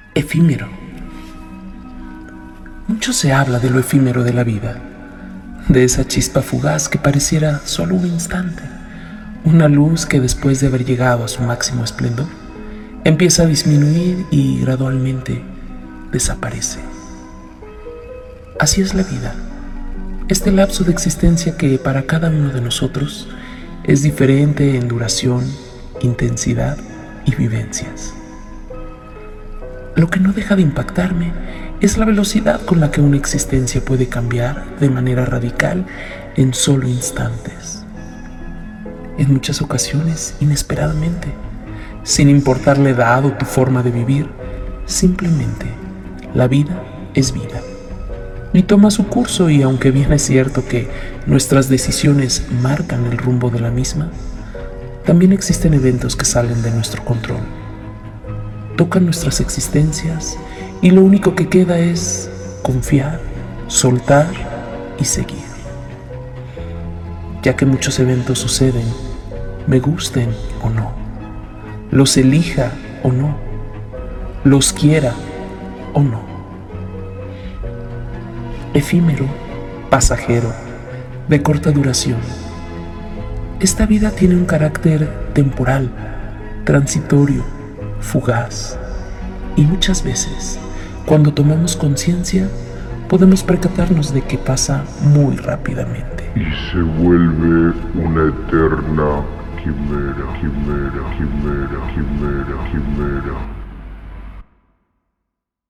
Efímero. Mucho se habla de lo efímero de la vida, de esa chispa fugaz que pareciera solo un instante, una luz que después de haber llegado a su máximo esplendor, empieza a disminuir y gradualmente desaparece. Así es la vida, este lapso de existencia que para cada uno de nosotros es diferente en duración, intensidad y vivencias. Lo que no deja de impactarme es la velocidad con la que una existencia puede cambiar de manera radical en solo instantes. En muchas ocasiones, inesperadamente, sin importar la edad o tu forma de vivir, simplemente la vida es vida. Y toma su curso, y aunque bien es cierto que nuestras decisiones marcan el rumbo de la misma, también existen eventos que salen de nuestro control. Tocan nuestras existencias y lo único que queda es confiar, soltar y seguir. Ya que muchos eventos suceden, me gusten o no, los elija o no, los quiera o no. Efímero, pasajero, de corta duración. Esta vida tiene un carácter temporal, transitorio, fugaz, y muchas veces, cuando tomamos conciencia, podemos percatarnos de que pasa muy rápidamente. Y se vuelve una eterna quimera, quimera, quimera, quimera, quimera.